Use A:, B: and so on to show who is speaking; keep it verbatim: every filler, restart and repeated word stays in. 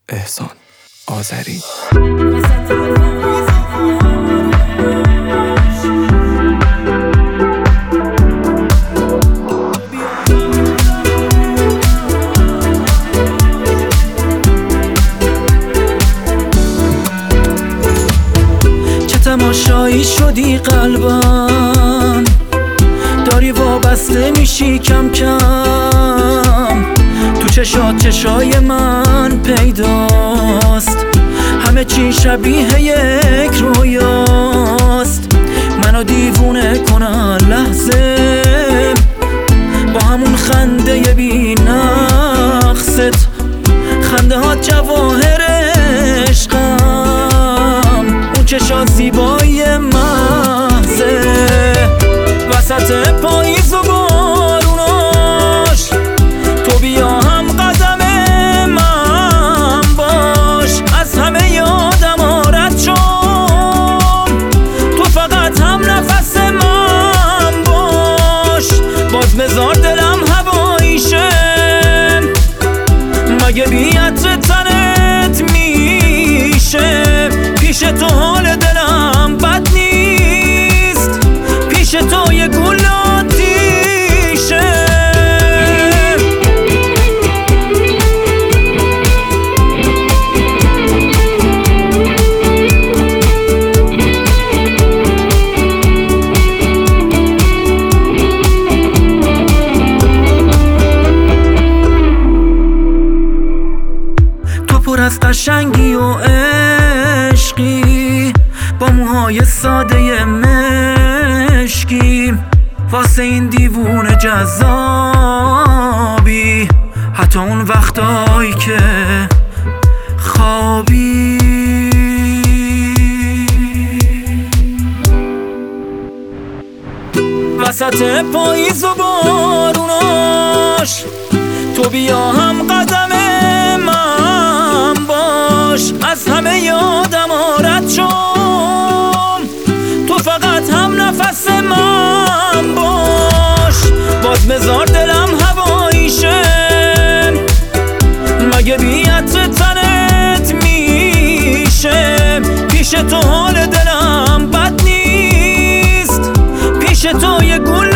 A: احسان آذری.
B: چه تماشایی شدی قلبم، داری وابسته میشی کم کم. تو چشات چشای من پیداست، همه چی شبیه یک رویاست. منو دیوونه کنن لحظه با همون خنده بی نقصت، خنده ها جواهر عشقم، اون چشات زیبایی محضه. وسط پاییز و باروناش تو بیا هم قدم من باش، از همه یادم آرد شم، تو فقط هم نفس من باش. باز بذار دلم هواییشه، مگه بی عطر تنت میشه؟ پیش تو حال دلم بد نیست، پیش تو یه گل آتیشه. تو پر از قشنگی و عشقی، با موهای ساده مشکی، واسه این دیوونه جذابی، حتی اون وقتایی که خوابی. وسط پاییز و باروناش تو بیا هم قدم من باش، از همه یادم آرد شم، تو فقط هم نفس من باش. باز بذار دلم هواییشه، مگه بی عطر تنت میشه؟ پیش تو حال دلم بد نیست، پیش تو یه گل